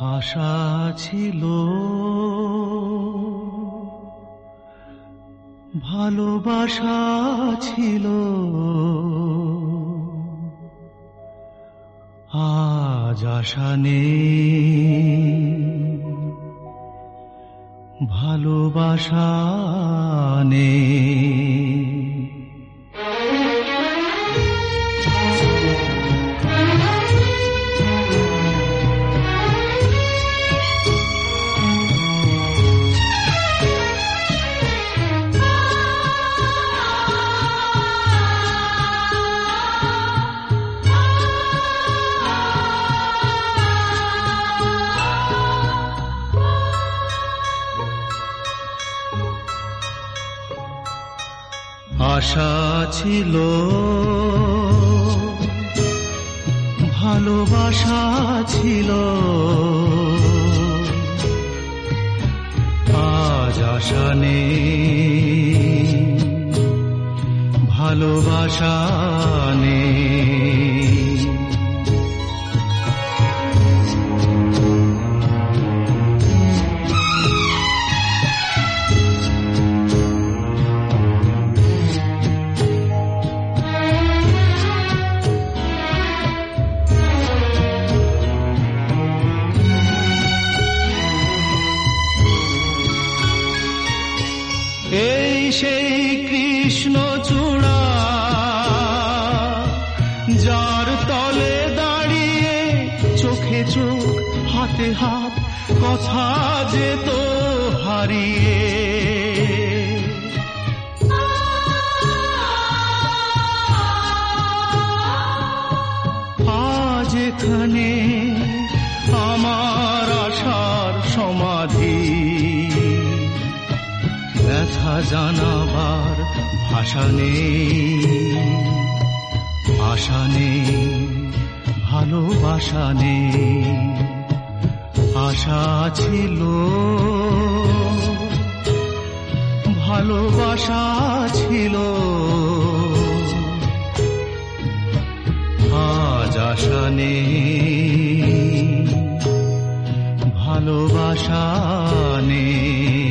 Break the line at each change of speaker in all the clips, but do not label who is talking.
আশা ছিল, ভালোবাসা ছিল, আজ আশা নেই, ভালোবাসা নেই। আশা ছিল, ভালোবাসা ছিল, আজ আশা নেই, ভালোবাসা নেই। এই সেই কৃষ্ণচূড়া, যার তলে দাঁড়িয়ে চোখে চোখ হাতে হাত কথা যেত হারিয়ে। আজ এখানে আমার আশার সমাধি, ব্যথা জানাবার ভাষা নেই, আশা নেই, ভালোবাসা নেই। আশা ছিল, ভালোবাসা ছিল, আজ আশা নেই, ভালোবাসা নেই।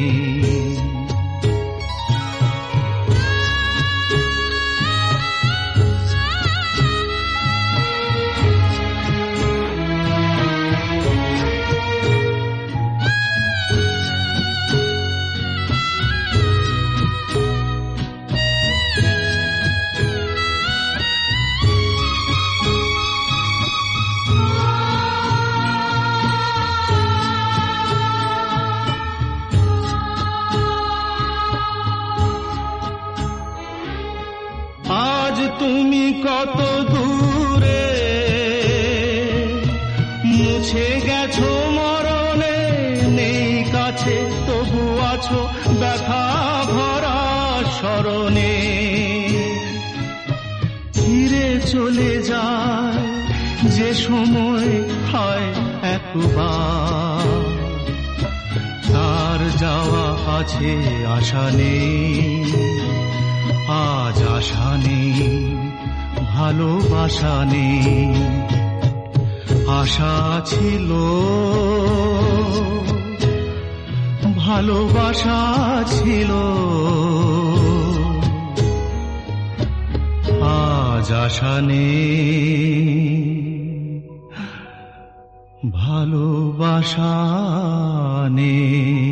আজ তুমি কত দূরে, মুছে গেছো মরণে, নেই কাছে তবু আছো ব্যথা ভরা স্মরণে। ফিরে চলে যায় যে সময় হয় একবার, তার যাওয়া আছে আশা নেই, আজ আশা নেই, ভালোবাসা নেই। আশা ছিল, ভালোবাসা ছিল, আজ আশা নেই, ভালোবাসা নেই।